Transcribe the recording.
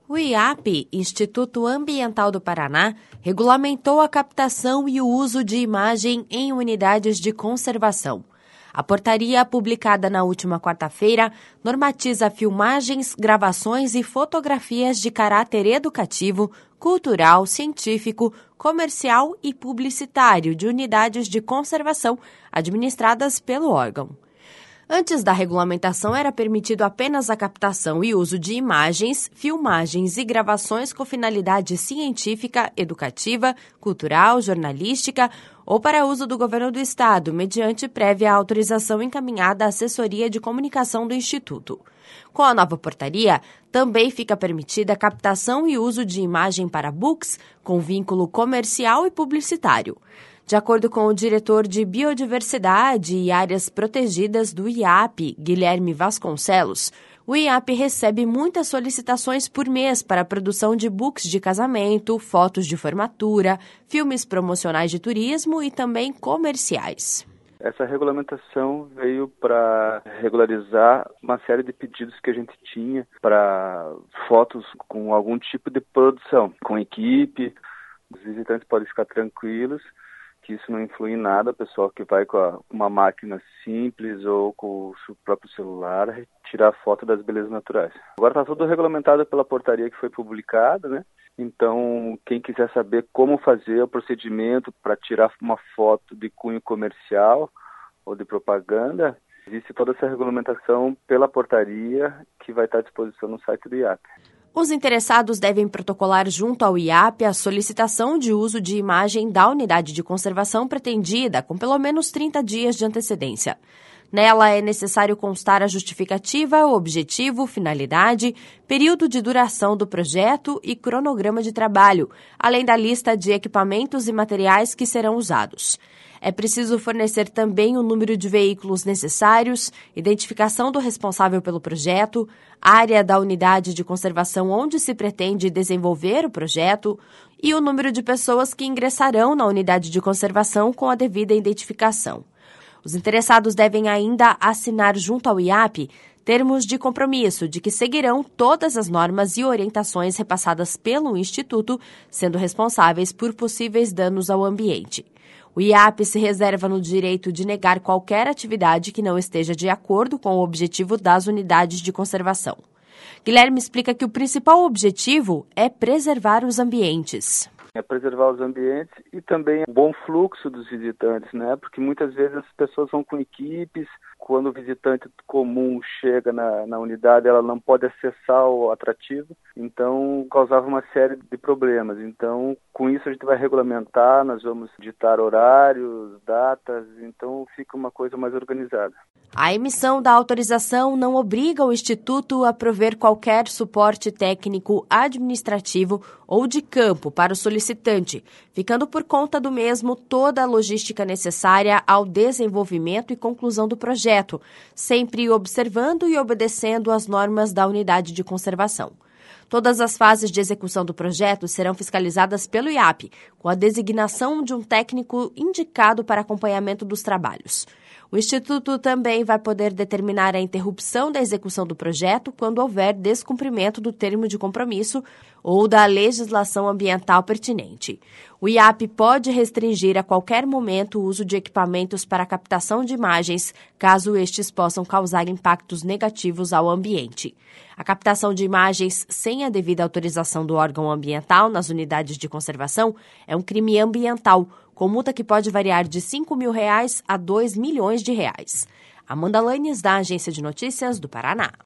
O IAP, Instituto Ambiental do Paraná, regulamentou a captação e o uso de imagem em unidades de conservação. A portaria, publicada na última quarta-feira, normatiza filmagens, gravações e fotografias de caráter educativo, cultural, científico, comercial e publicitário de unidades de conservação administradas pelo órgão. Antes da regulamentação, era permitido apenas a captação e uso de imagens, filmagens e gravações com finalidade científica, educativa, cultural, jornalística ou para uso do governo do Estado, mediante prévia autorização encaminhada à assessoria de comunicação do Instituto. Com a nova portaria, também fica permitida a captação e uso de imagem para books com vínculo comercial e publicitário. De acordo com o diretor de Biodiversidade e Áreas Protegidas do IAP, Guilherme Vasconcelos, o IAP recebe muitas solicitações por mês para a produção de books de casamento, fotos de formatura, filmes promocionais de turismo e também comerciais. Essa regulamentação veio para regularizar uma série de pedidos que a gente tinha para fotos com algum tipo de produção, com equipe. Os visitantes podem ficar tranquilos que isso não influi em nada, o pessoal que vai com uma máquina simples ou com o seu próprio celular tirar foto das belezas naturais. Agora está tudo regulamentado pela portaria que foi publicada, né? Então, quem quiser saber como fazer o procedimento para tirar uma foto de cunho comercial ou de propaganda, existe toda essa regulamentação pela portaria que vai estar à disposição no site do IAP. Os interessados devem protocolar junto ao IAP a solicitação de uso de imagem da unidade de conservação pretendida com pelo menos 30 dias de antecedência. Nela é necessário constar a justificativa, o objetivo, finalidade, período de duração do projeto e cronograma de trabalho, além da lista de equipamentos e materiais que serão usados. É preciso fornecer também o número de veículos necessários, identificação do responsável pelo projeto, área da unidade de conservação onde se pretende desenvolver o projeto e o número de pessoas que ingressarão na unidade de conservação com a devida identificação. Os interessados devem ainda assinar junto ao IAP termos de compromisso de que seguirão todas as normas e orientações repassadas pelo Instituto, sendo responsáveis por possíveis danos ao ambiente. O IAP se reserva no direito de negar qualquer atividade que não esteja de acordo com o objetivo das unidades de conservação. Guilherme explica que o principal objetivo é preservar os ambientes. É preservar os ambientes e também o bom fluxo dos visitantes, né? Porque muitas vezes as pessoas vão com equipes, quando o visitante comum chega na unidade, ela não pode acessar o atrativo, então causava uma série de problemas. Então, com isso a gente vai regulamentar, nós vamos ditar horários, datas, então fica uma coisa mais organizada. A emissão da autorização não obriga o Instituto a prover qualquer suporte técnico, administrativo ou de campo para o solicitante, ficando por conta do mesmo toda a logística necessária ao desenvolvimento e conclusão do projeto, sempre observando e obedecendo às normas da unidade de conservação. Todas as fases de execução do projeto serão fiscalizadas pelo IAP, com a designação de um técnico indicado para acompanhamento dos trabalhos. O Instituto também vai poder determinar a interrupção da execução do projeto quando houver descumprimento do termo de compromisso ou da legislação ambiental pertinente. O IAP pode restringir a qualquer momento o uso de equipamentos para captação de imagens, caso estes possam causar impactos negativos ao ambiente. A captação de imagens sem a devida autorização do órgão ambiental nas unidades de conservação é um crime ambiental, com multa que pode variar de R$ 5.000 a R$ 2 milhões. Amanda Lanes, da Agência de Notícias do Paraná.